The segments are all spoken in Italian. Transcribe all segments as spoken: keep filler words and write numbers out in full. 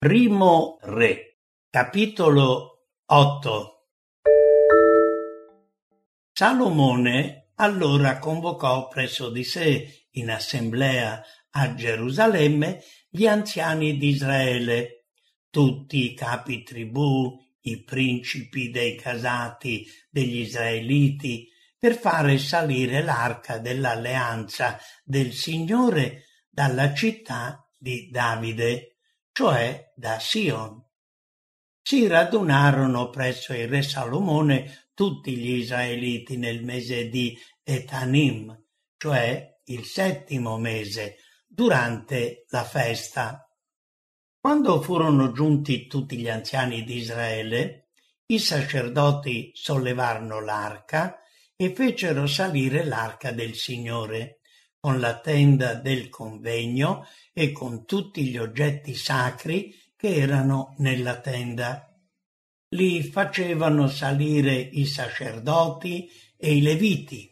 Primo Re, capitolo otto. Salomone allora convocò presso di sé in assemblea a Gerusalemme gli anziani di Israele, tutti i capi tribù, i principi dei casati degli israeliti, per fare salire l'arca dell'alleanza del Signore dalla città di Davide, cioè da Sion. Si radunarono presso il re Salomone tutti gli israeliti nel mese di Etanim, cioè il settimo mese, durante la festa. Quando furono giunti tutti gli anziani di Israele, i sacerdoti sollevarono l'arca e fecero salire l'arca del Signore, con la tenda del convegno e con tutti gli oggetti sacri che erano nella tenda. Li facevano salire i sacerdoti e i leviti.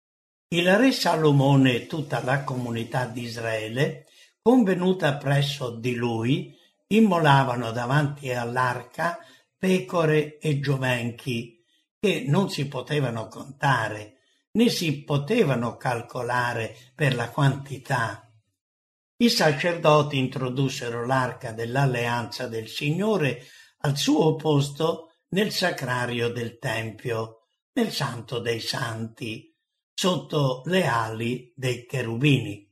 Il re Salomone e tutta la comunità di Israele, convenuta presso di lui, immolavano davanti all'arca pecore e giovenchi, che non si potevano contare, né si potevano calcolare per la quantità. I sacerdoti introdussero l'arca dell'alleanza del Signore al suo posto nel sacrario del Tempio, nel Santo dei Santi, sotto le ali dei cherubini.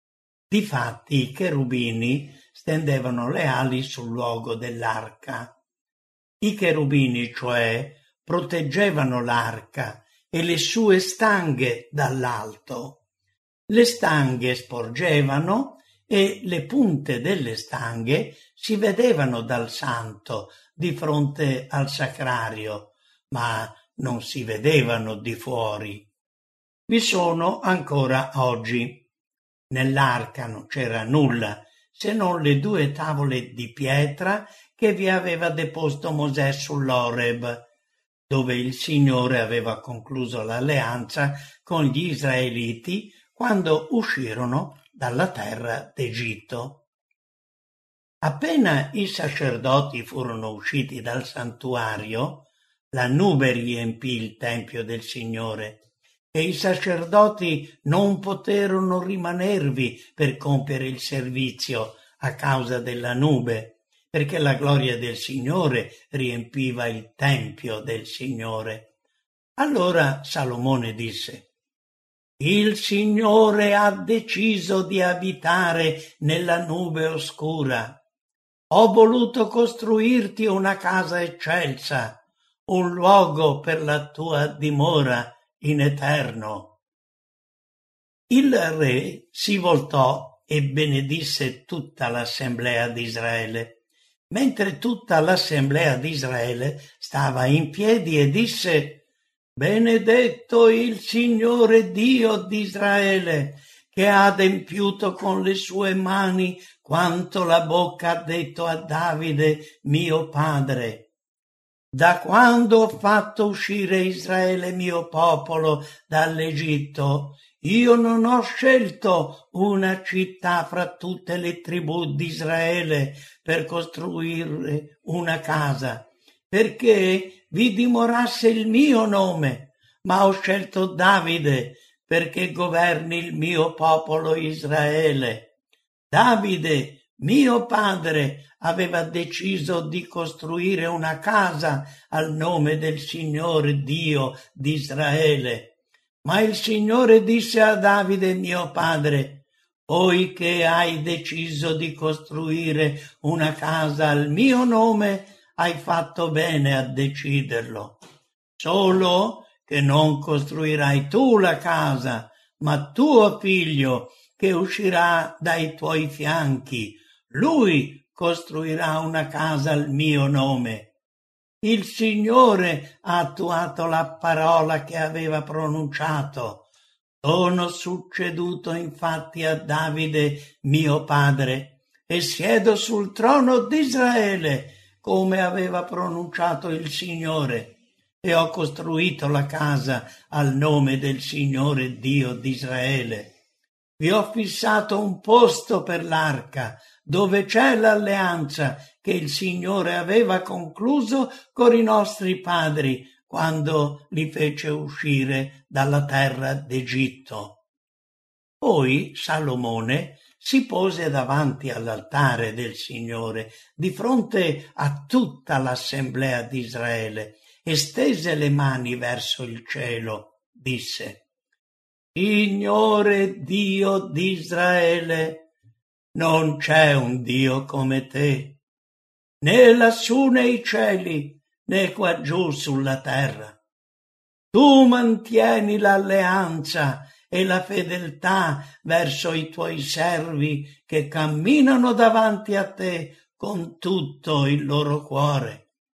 Difatti i cherubini stendevano le ali sul luogo dell'arca. I cherubini, cioè, proteggevano l'arca e le sue stanghe dall'alto. Le stanghe sporgevano e le punte delle stanghe si vedevano dal santo di fronte al sacrario, ma non si vedevano di fuori. Vi sono ancora oggi. Nell'arca non c'era nulla se non le due tavole di pietra che vi aveva deposto Mosè sull'Oreb, dove il Signore aveva concluso l'alleanza con gli israeliti quando uscirono dalla terra d'Egitto. Appena i sacerdoti furono usciti dal santuario, la nube riempì il tempio del Signore e i sacerdoti non poterono rimanervi per compiere il servizio a causa della nube, perché la gloria del Signore riempiva il tempio del Signore. Allora Salomone disse: «Il Signore ha deciso di abitare nella nube oscura. Ho voluto costruirti una casa eccelsa, un luogo per la tua dimora in eterno». Il re si voltò e benedisse tutta l'assemblea di Israele, mentre tutta l'assemblea di Israele stava in piedi, e disse: «Benedetto il Signore Dio di Israele, che ha adempiuto con le sue mani quanto la bocca ha detto a Davide mio padre. Da quando ho fatto uscire Israele mio popolo dall'Egitto, io non ho scelto una città fra tutte le tribù di Israele per costruire una casa, perché vi dimorasse il mio nome, ma ho scelto Davide perché governi il mio popolo Israele. Davide, mio padre, aveva deciso di costruire una casa al nome del Signore Dio di Israele. Ma il Signore disse a Davide mio padre: poiché hai deciso di costruire una casa al mio nome, hai fatto bene a deciderlo. Solo che non costruirai tu la casa, ma tuo figlio che uscirà dai tuoi fianchi, lui costruirà una casa al mio nome. Il Signore ha attuato la parola che aveva pronunciato. Sono succeduto infatti a Davide mio padre e siedo sul trono d'Israele, come aveva pronunciato il Signore, e ho costruito la casa al nome del Signore Dio d'Israele. Vi ho fissato un posto per l'arca, dove c'è l'alleanza che il Signore aveva concluso con i nostri padri quando li fece uscire dalla terra d'Egitto. Poi Salomone si pose davanti all'altare del Signore, di fronte a tutta l'assemblea di Israele, e stese le mani verso il cielo, disse: Signore Dio di Israele, non c'è un Dio come te, né lassù nei cieli, né qua giù sulla terra. Tu mantieni l'alleanza e la fedeltà verso i tuoi servi che camminano davanti a te con tutto il loro cuore.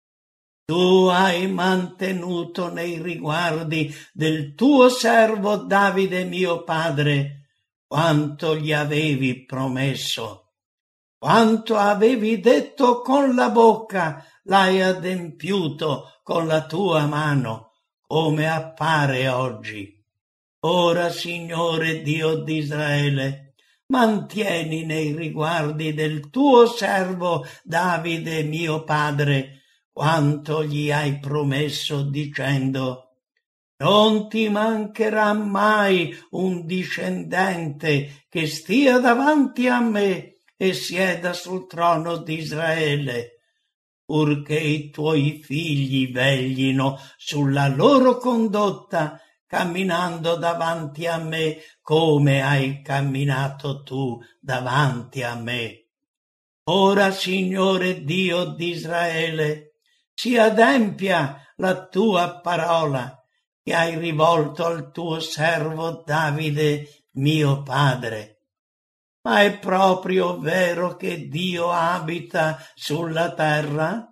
Tu hai mantenuto nei riguardi del tuo servo Davide mio padre quanto gli avevi promesso. Quanto avevi detto con la bocca l'hai adempiuto con la tua mano, come appare oggi. Ora, Signore Dio di Israele, mantieni nei riguardi del tuo servo Davide mio padre quanto gli hai promesso, dicendo: non ti mancherà mai un discendente che stia davanti a me e sieda sul trono di Israele, purché i tuoi figli veglino sulla loro condotta, camminando davanti a me come hai camminato tu davanti a me. Ora, Signore Dio di Israele, si adempia la tua parola che hai rivolto al tuo servo Davide, mio padre. Ma è proprio vero che Dio abita sulla terra?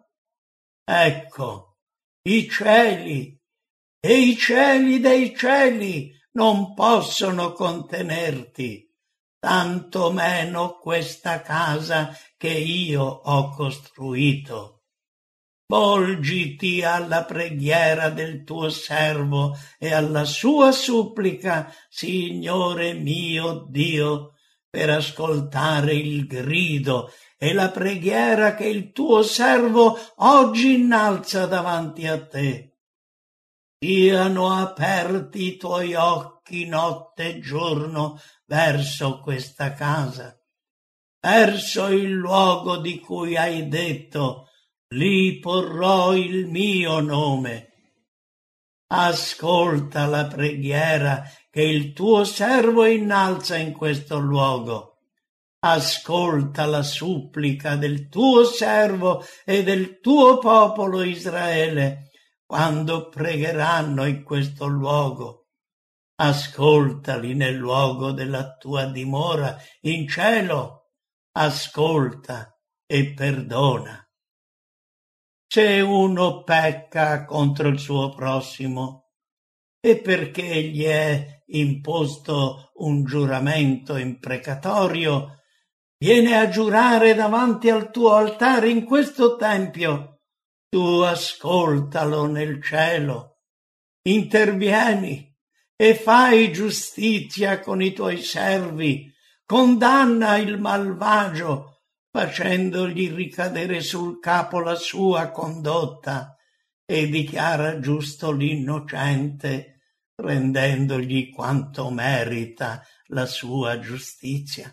Ecco, i cieli e i cieli dei cieli non possono contenerti, tanto meno questa casa che io ho costruito. Volgiti alla preghiera del tuo servo e alla sua supplica, Signore mio Dio, per ascoltare il grido e la preghiera che il tuo servo oggi innalza davanti a te. Siano aperti i tuoi occhi notte e giorno verso questa casa, verso il luogo di cui hai detto: lì porrò il mio nome. Ascolta la preghiera che il tuo servo innalza in questo luogo. Ascolta la supplica del tuo servo e del tuo popolo Israele quando pregheranno in questo luogo. Ascoltali nel luogo della tua dimora in cielo. Ascolta e perdona. Se uno pecca contro il suo prossimo, e perché gli è imposto un giuramento imprecatorio, viene a giurare davanti al tuo altare in questo tempio, tu ascoltalo nel cielo, intervieni e fai giustizia con i tuoi servi, condanna il malvagio, facendogli ricadere sul capo la sua condotta, e dichiara giusto l'innocente, rendendogli quanto merita la sua giustizia.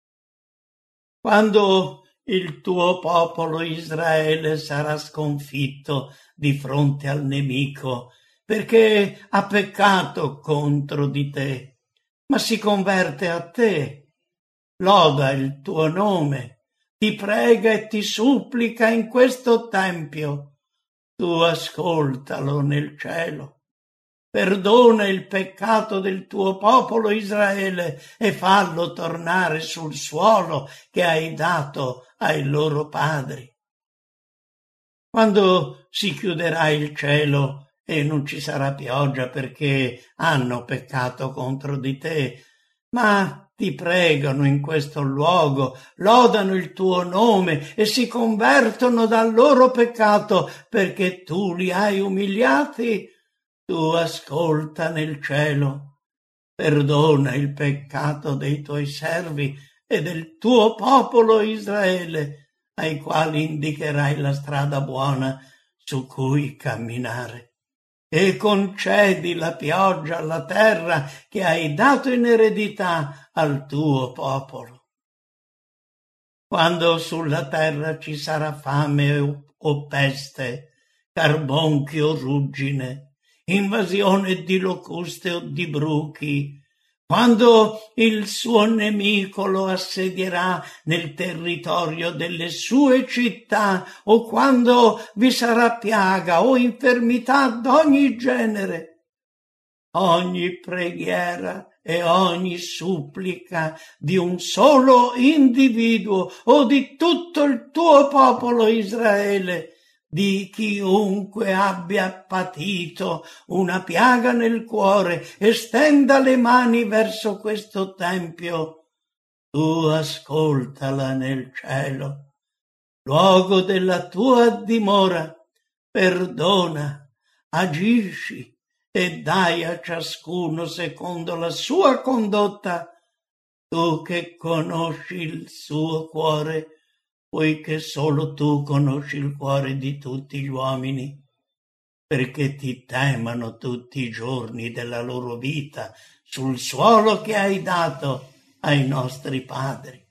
Quando il tuo popolo Israele sarà sconfitto di fronte al nemico, perché ha peccato contro di te, ma si converte a te, loda il tuo nome, ti prega e ti supplica in questo tempio, tu ascoltalo nel cielo, perdona il peccato del tuo popolo Israele e fallo tornare sul suolo che hai dato ai loro padri. Quando si chiuderà il cielo e non ci sarà pioggia perché hanno peccato contro di te, ma ti pregano in questo luogo, lodano il tuo nome e si convertono dal loro peccato perché tu li hai umiliati, tu ascolta nel cielo, perdona il peccato dei tuoi servi e del tuo popolo Israele, ai quali indicherai la strada buona su cui camminare, e concedi la pioggia alla terra che hai dato in eredità al tuo popolo. Quando sulla terra ci sarà fame o, o peste, carbonchio o ruggine, invasione di locuste o di bruchi, quando il suo nemico lo assedierà nel territorio delle sue città, o quando vi sarà piaga o infermità d'ogni genere, ogni preghiera e ogni supplica di un solo individuo o di tutto il tuo popolo Israele, di chiunque abbia patito una piaga nel cuore e stenda le mani verso questo tempio, tu ascoltala nel cielo, luogo della tua dimora, perdona, agisci e dai a ciascuno secondo la sua condotta, tu che conosci il suo cuore, poiché solo tu conosci il cuore di tutti gli uomini, perché ti temano tutti i giorni della loro vita sul suolo che hai dato ai nostri padri.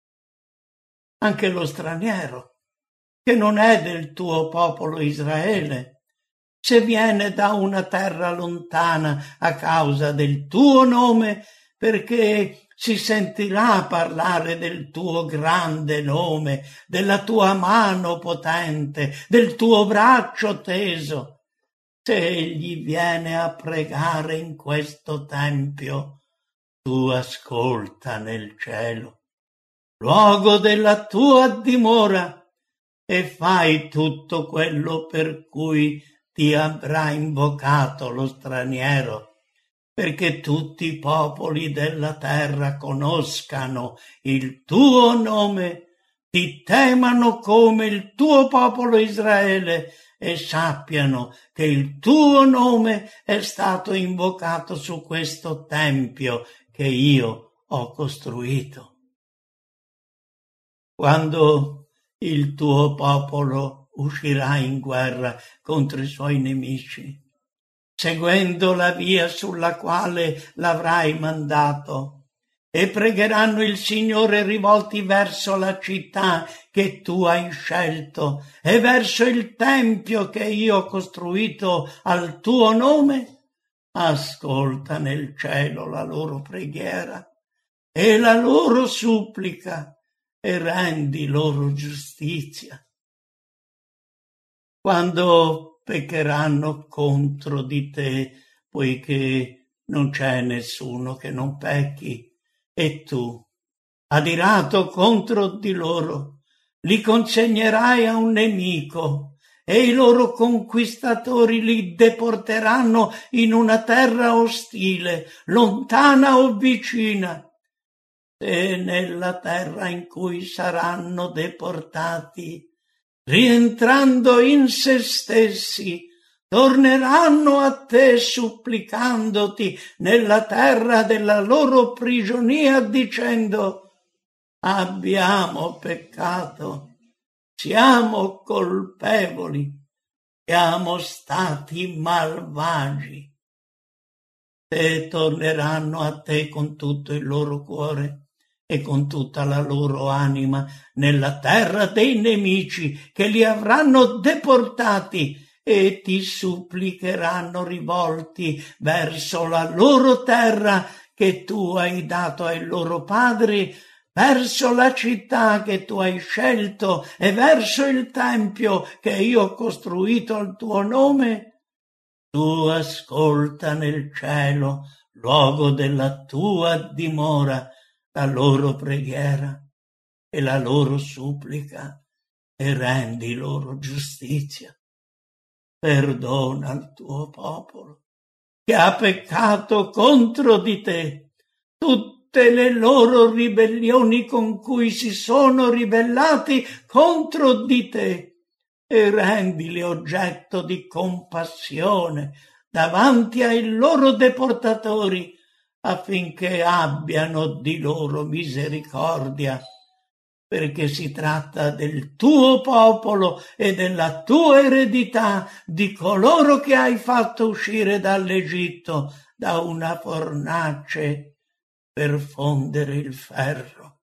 Anche lo straniero, che non è del tuo popolo Israele, se viene da una terra lontana a causa del tuo nome, perché si sentirà parlare del tuo grande nome, della tua mano potente, del tuo braccio teso. Se egli viene a pregare in questo tempio, tu ascolta nel cielo, luogo della tua dimora, e fai tutto quello per cui ti avrà invocato lo straniero, perché tutti i popoli della terra conoscano il tuo nome, ti temano come il tuo popolo Israele e sappiano che il tuo nome è stato invocato su questo tempio che io ho costruito. Quando il tuo popolo uscirà in guerra contro i suoi nemici, seguendo la via sulla quale l'avrai mandato, e pregheranno il Signore rivolti verso la città che tu hai scelto e verso il tempio che io ho costruito al tuo nome, ascolta nel cielo la loro preghiera e la loro supplica e rendi loro giustizia. Quando peccheranno contro di te, poiché non c'è nessuno che non pecchi, e tu, adirato contro di loro, li consegnerai a un nemico, e i loro conquistatori li deporteranno in una terra ostile, lontana o vicina. E nella terra in cui saranno deportati, rientrando in se stessi, torneranno a te supplicandoti nella terra della loro prigionia, dicendo: abbiamo peccato, siamo colpevoli, siamo stati malvagi. E torneranno a te con tutto il loro cuore e con tutta la loro anima nella terra dei nemici che li avranno deportati, e ti supplicheranno rivolti verso la loro terra che tu hai dato ai loro padri, verso la città che tu hai scelto e verso il tempio che io ho costruito al tuo nome. Tu ascolta nel cielo, luogo della tua dimora, la loro preghiera e la loro supplica, e rendi loro giustizia. Perdona il tuo popolo, che ha peccato contro di te, tutte le loro ribellioni con cui si sono ribellati contro di te, e rendili oggetto di compassione davanti ai loro deportatori, affinché abbiano di loro misericordia. perché si tratta del tuo popolo e della tua eredità, di coloro che hai fatto uscire dall'Egitto, da una fornace per fondere il ferro.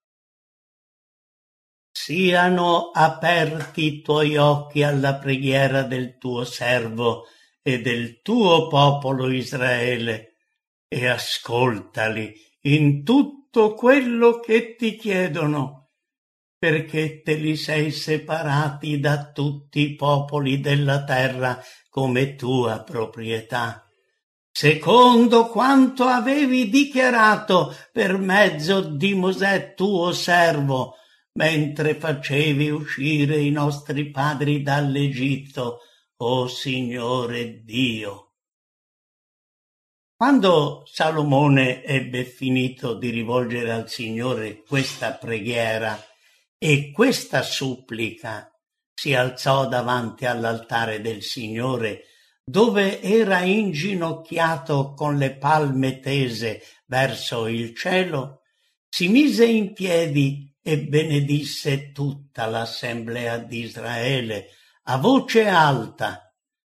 Siano aperti i tuoi occhi alla preghiera del tuo servo e del tuo popolo Israele, e ascoltali in tutto quello che ti chiedono, perché te li sei separati da tutti i popoli della terra come tua proprietà, secondo quanto avevi dichiarato per mezzo di Mosè tuo servo, mentre facevi uscire i nostri padri dall'Egitto, o Signore Dio. Quando Salomone ebbe finito di rivolgere al Signore questa preghiera e questa supplica, si alzò davanti all'altare del Signore, dove era inginocchiato con le palme tese verso il cielo, si mise in piedi e benedisse tutta l'assemblea di Israele a voce alta.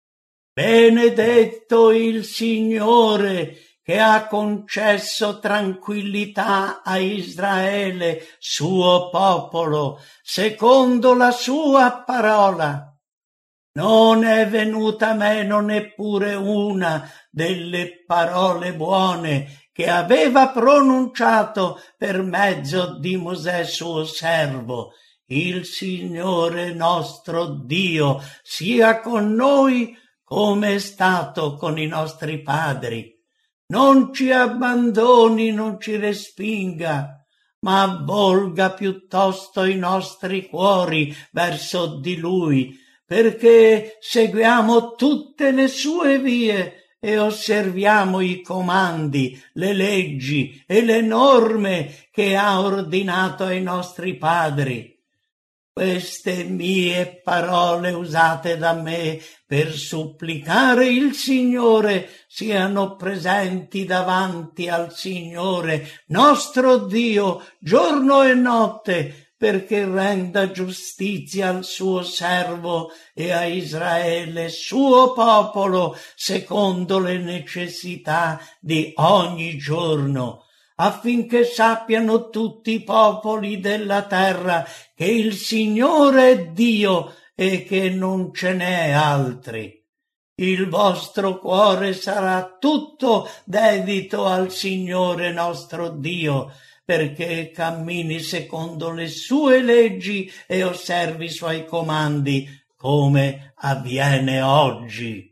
Benedetto il Signore, che ha concesso tranquillità a Israele, suo popolo, secondo la sua parola. Non è venuta meno neppure una delle parole buone che aveva pronunciato per mezzo di Mosè suo servo. Il Signore nostro Dio sia con noi come è stato con i nostri padri. Non ci abbandoni, non ci respinga, ma avvolga piuttosto i nostri cuori verso di Lui, perché seguiamo tutte le sue vie e osserviamo i comandi, le leggi e le norme che ha ordinato ai nostri padri. Queste mie parole usate da me per supplicare il Signore siano presenti davanti al Signore nostro Dio giorno e notte, perché renda giustizia al suo servo e a Israele suo popolo secondo le necessità di ogni giorno, affinché sappiano tutti i popoli della terra che il Signore è Dio e che non ce n'è altri. Il vostro cuore sarà tutto dedito al Signore nostro Dio, perché cammini secondo le sue leggi e osservi i suoi comandi, come avviene oggi.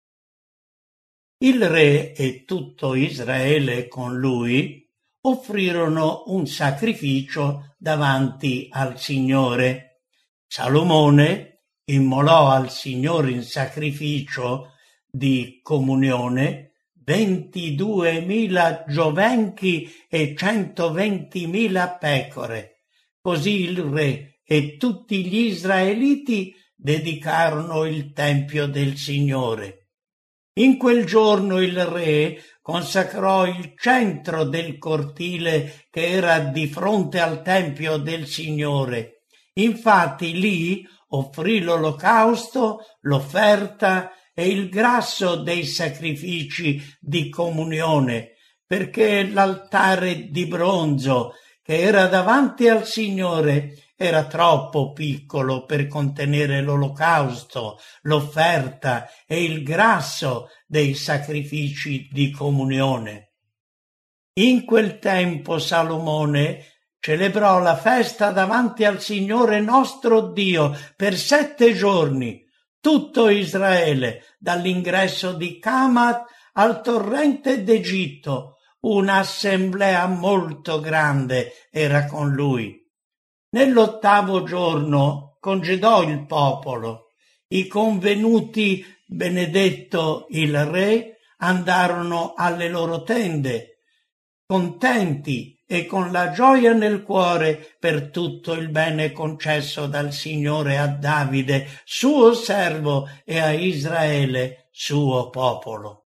Il re e tutto Israele con lui offrirono un sacrificio davanti al Signore. Salomone immolò al Signore in sacrificio di comunione ventiduemila giovenchi e centoventimila pecore. Così il re e tutti gli israeliti dedicarono il tempio del Signore. In quel giorno il re consacrò il centro del cortile che era di fronte al tempio del Signore. Infatti lì offrì l'olocausto, l'offerta e il grasso dei sacrifici di comunione, perché l'altare di bronzo che era davanti al Signore era troppo piccolo per contenere l'olocausto, l'offerta e il grasso dei sacrifici di comunione. In quel tempo Salomone celebrò la festa davanti al Signore nostro Dio per sette giorni. Tutto Israele, dall'ingresso di Camat al torrente d'Egitto, un'assemblea molto grande era con lui. Nell'ottavo giorno congedò il popolo. I convenuti, benedetto il re, andarono alle loro tende, contenti e con la gioia nel cuore per tutto il bene concesso dal Signore a Davide, suo servo, e a Israele, suo popolo.